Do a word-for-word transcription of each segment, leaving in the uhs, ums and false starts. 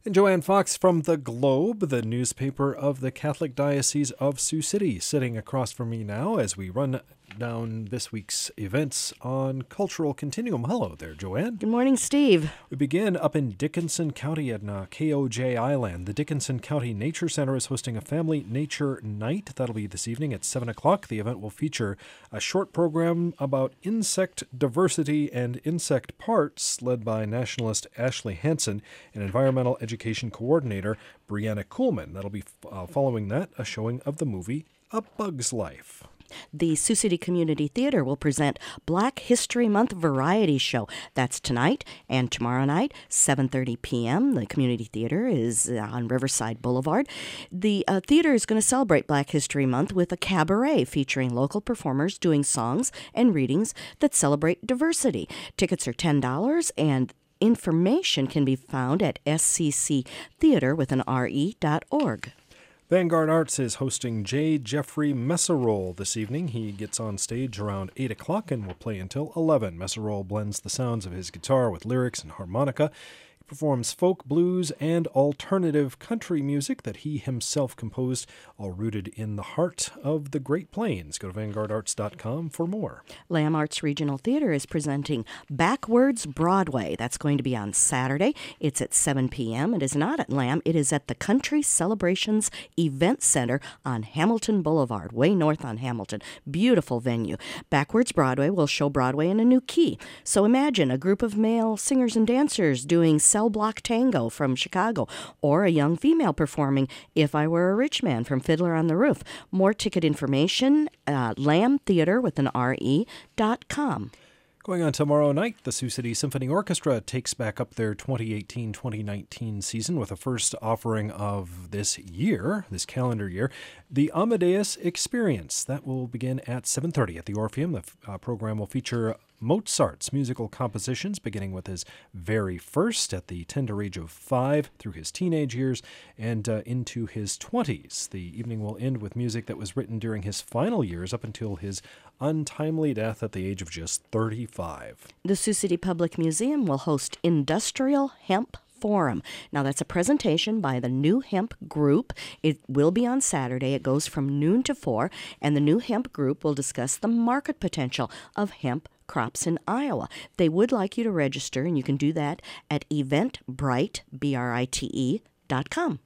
And Joanne Fox from The Globe, the newspaper of the Catholic Diocese of Sioux City, sitting across from me now as we run down this week's events on Cultural Continuum. Hello there, Joanne. Good morning, Steve. We begin up in Dickinson County at uh, K O J Island. The Dickinson County Nature Center is hosting a family nature night. That'll be this evening at seven o'clock. The event will feature a short program about insect diversity and insect parts led by nationalist Ashley Hansen and environmental education coordinator Brianna Kuhlman. That'll be uh, following that, a showing of the movie A Bug's Life. The Sioux City Community Theater will present Black History Month Variety Show. That's tonight and tomorrow night, seven thirty p.m. The Community Theater is on Riverside Boulevard. The uh, theater is going to celebrate Black History Month with a cabaret featuring local performers doing songs and readings that celebrate diversity. Tickets are ten dollars and information can be found at s c c theater with an r e dot org. Vanguard Arts is hosting J. Jeffrey Messerol this evening. He gets on stage around eight o'clock and will play until eleven. Messerol blends the sounds of his guitar with lyrics and harmonica. He performs folk, blues, and alternative country music that he himself composed, all rooted in the heart of the Great Plains. Go to vanguard arts dot com for more. Lamb Arts Regional Theater is presenting Backwards Broadway. That's going to be on Saturday. It's at seven p.m. It is not at Lamb. It is at the Country Celebrations Event Center on Hamilton Boulevard, way north on Hamilton. Beautiful venue. Backwards Broadway will show Broadway in a new key. So imagine a group of male singers and dancers doing Cell Block Tango from Chicago, or a young female performing If I Were a Rich Man from Fiddler on the Roof. More ticket information, uh, lamb theater with an R E dot com. Going on tomorrow night, the Sioux City Symphony Orchestra takes back up their twenty eighteen twenty nineteen season with a first offering of this year, this calendar year, the Amadeus Experience. That will begin at seven thirty at the Orpheum. The uh, program will feature Mozart's musical compositions, beginning with his very first at the tender age of five through his teenage years and uh, into his twenties. The evening will end with music that was written during his final years up until his untimely death at the age of just thirty-five. The Sioux City Public Museum will host Industrial Hemp Forum. Now, that's a presentation by the New Hemp Group. It will be on Saturday. It goes from noon to four, and the New Hemp Group will discuss the market potential of hemp crops in Iowa. They would like you to register, and you can do that at eventbrite, B R I T E, dot com.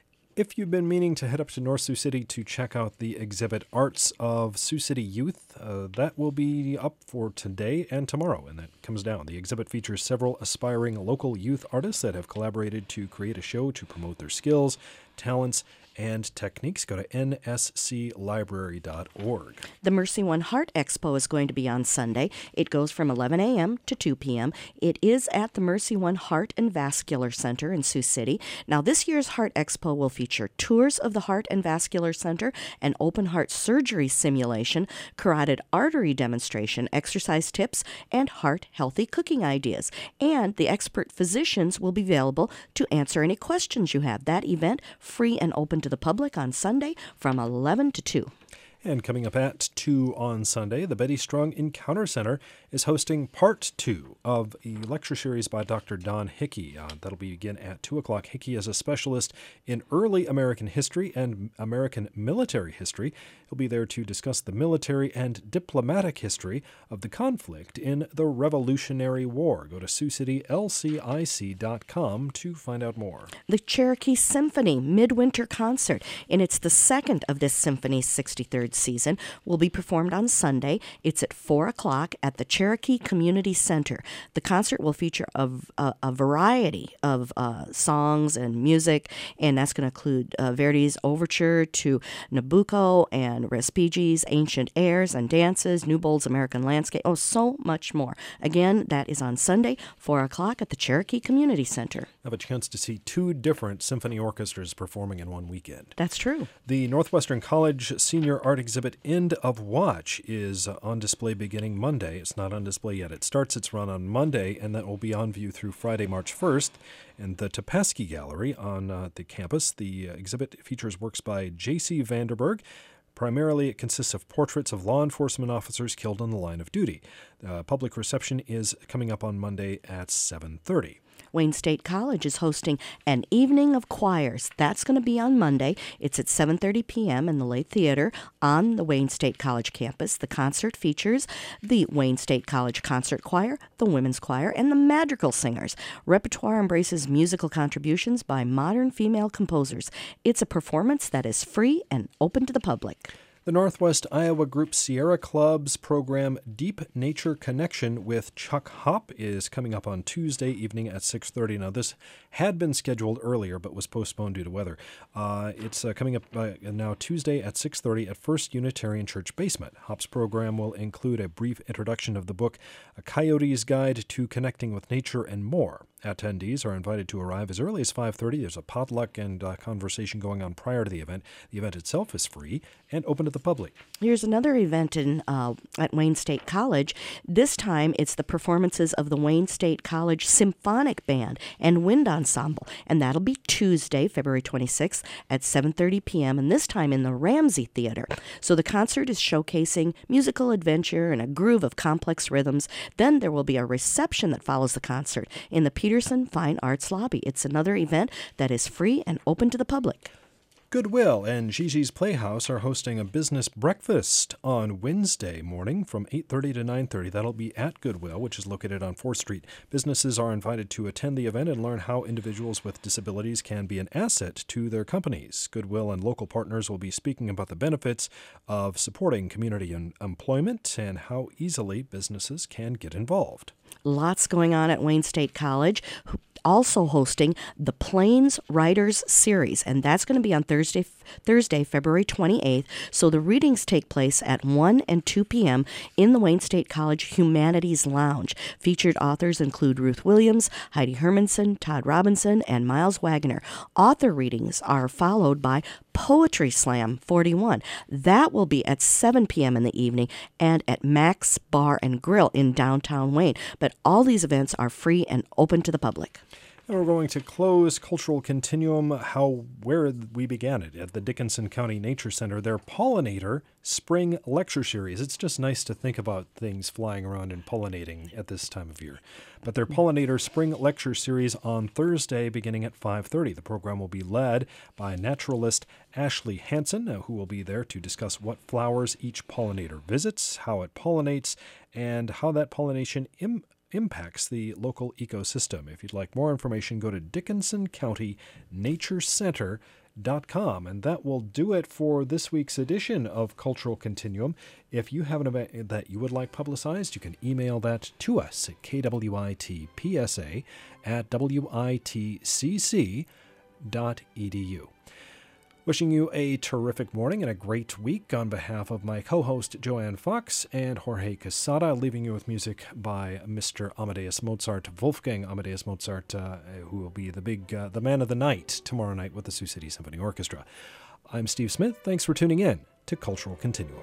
If you've been meaning to head up to North Sioux City to check out the exhibit Arts of Sioux City Youth, uh, that will be up for today and tomorrow, and that comes down. The exhibit features several aspiring local youth artists that have collaborated to create a show to promote their skills, talents, and techniques. Go to n s c library dot org. The Mercy One Heart Expo is going to be on Sunday. It goes from eleven a.m. to two p.m. It is at the Mercy One Heart and Vascular Center in Sioux City. Now, this year's Heart Expo will feature tours of the Heart and Vascular Center, an open heart surgery simulation, carotid artery demonstration, exercise tips, and heart-healthy cooking ideas. And the expert physicians will be available to answer any questions you have. That event, free and open to to the public on Sunday from eleven to two. And coming up at two on Sunday, the Betty Strong Encounter Center is hosting part two of a lecture series by Doctor Don Hickey. Uh, that'll begin at two o'clock. Hickey is a specialist in early American history and American military history. He'll be there to discuss the military and diplomatic history of the conflict in the Revolutionary War. Go to sioux city l c i c dot com to find out more. The Cherokee Symphony Midwinter Concert, and it's the second of this symphony's sixty-third season, will be performed on Sunday. It's at four o'clock at the Cherokee Community Center. The concert will feature a, a, a variety of uh, songs and music, and that's going to include uh, Verdi's Overture to Nabucco and Respighi's Ancient Airs and Dances, Newbold's American Landscape, oh, so much more. Again, that is on Sunday, four o'clock at the Cherokee Community Center. Have a chance to see two different symphony orchestras performing in one weekend. That's true. The Northwestern College Senior Art exhibit End of Watch is on display beginning Monday. It's not on display yet. It starts its run on Monday, and that will be on view through Friday, March first. In the Topaski Gallery on uh, the campus, the uh, exhibit features works by J C Vanderberg. Primarily, it consists of portraits of law enforcement officers killed on the line of duty. Uh, public reception is coming up on Monday at seven thirty. Wayne State College is hosting an evening of choirs. That's going to be on Monday. It's at seven thirty p.m. in the Lay Theater on the Wayne State College campus. The concert features the Wayne State College Concert Choir, the Women's Choir, and the Madrigal Singers. Repertoire embraces musical contributions by modern female composers. It's a performance that is free and open to the public. The Northwest Iowa Group Sierra Club's program Deep Nature Connection with Chuck Hopp is coming up on Tuesday evening at six thirty. Now, this had been scheduled earlier but was postponed due to weather. Uh, it's uh, coming up uh, now Tuesday at six thirty at First Unitarian Church Basement. Hopp's program will include a brief introduction of the book, A Coyote's Guide to Connecting with Nature, and more. Attendees are invited to arrive as early as five thirty. There's a potluck and uh, conversation going on prior to the event. The event itself is free and open to the public. Here's another event in uh, at Wayne State College. This time it's the performances of the Wayne State College Symphonic Band and Wind Ensemble, and that'll be Tuesday, February twenty-sixth at seven thirty p.m., and this time in the Ramsey Theater. So the concert is showcasing musical adventure and a groove of complex rhythms. Then there will be a reception that follows the concert in the Peterson Fine Arts Lobby. It's another event that is free and open to the public. Goodwill and Gigi's Playhouse are hosting a business breakfast on Wednesday morning from eight thirty to nine thirty. That'll be at Goodwill, which is located on fourth Street. Businesses are invited to attend the event and learn how individuals with disabilities can be an asset to their companies. Goodwill and local partners will be speaking about the benefits of supporting community and employment and how easily businesses can get involved. Lots going on at Wayne State College. Also hosting the Plains Writers Series, and that's going to be on Thursday, Thursday, February twenty-eighth. So the readings take place at one and two p.m. in the Wayne State College Humanities Lounge. Featured authors include Ruth Williams, Heidi Hermanson, Todd Robinson, and Miles Wagner. Author readings are followed by Poetry Slam forty-one. That will be at seven p.m. in the evening and at Max Bar and Grill in downtown Wayne. But all these events are free and open to the public. And we're going to close Cultural Continuum how where we began it, at the Dickinson County Nature Center, their Pollinator Spring Lecture Series. It's just nice to think about things flying around and pollinating at this time of year. But their Pollinator Spring Lecture Series on Thursday beginning at five thirty. The program will be led by naturalist Ashley Hansen, uh, who will be there to discuss what flowers each pollinator visits, how it pollinates, and how that pollination im- impacts the local ecosystem. If you'd like more information, go to Dickinson County Nature Center dot com, and that will do it for this week's edition of Cultural Continuum. If you have an event that you would like publicized, you can email that to us at K W I T P S A at W I T C C dot E D U. Wishing you a terrific morning and a great week on behalf of my co-host Joanne Fox and Jorge Casada, leaving you with music by Mister Amadeus Mozart, Wolfgang Amadeus Mozart, uh, who will be the big, uh, the man of the night tomorrow night with the Sioux City Symphony Orchestra. I'm Steve Smith. Thanks for tuning in to Cultural Continuum.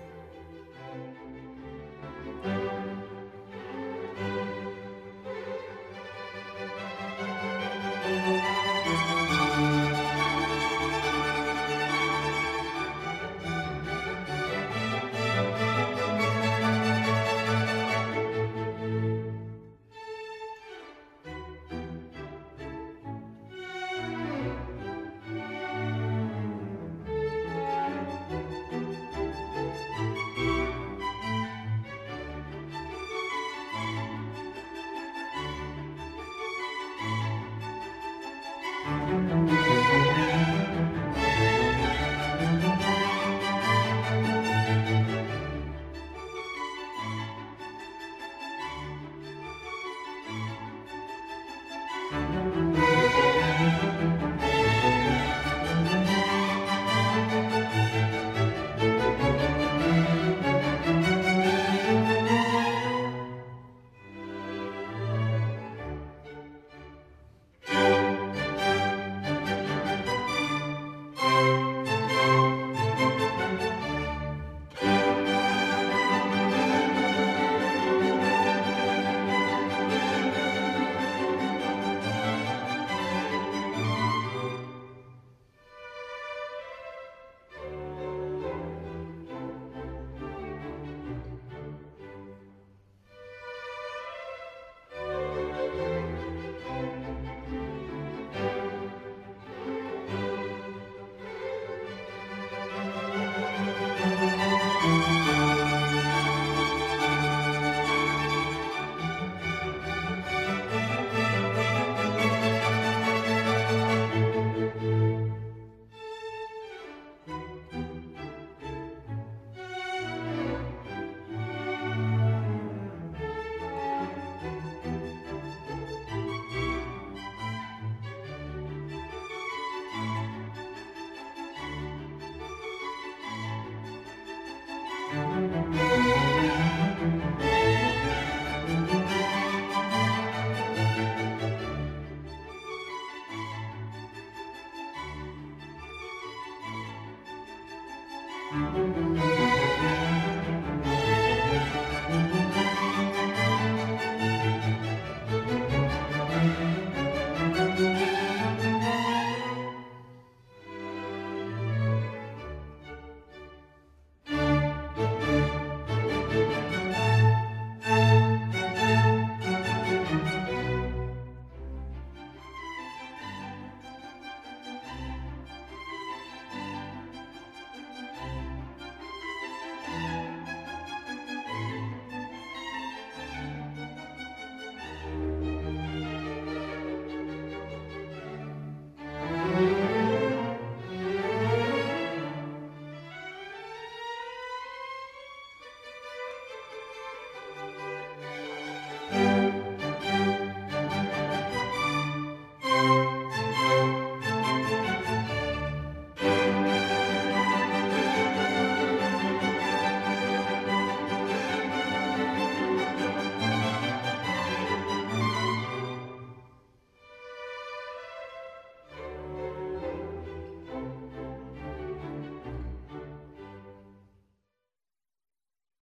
Bye.